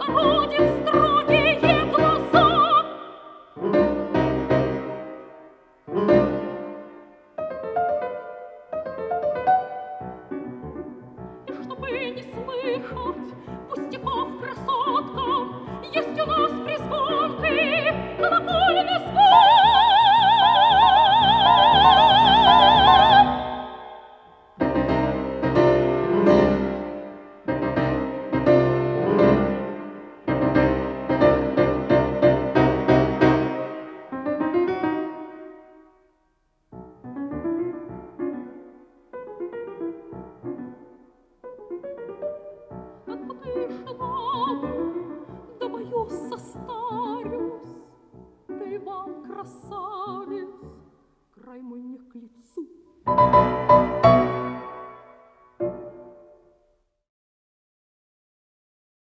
отводит строгие глаза. И чтобы не слыхать пустяков красоткам, есть у нас при звонкой колокольный звон. Да боюсь, состарюсь, да и вам, красавец, край мой не к лицу.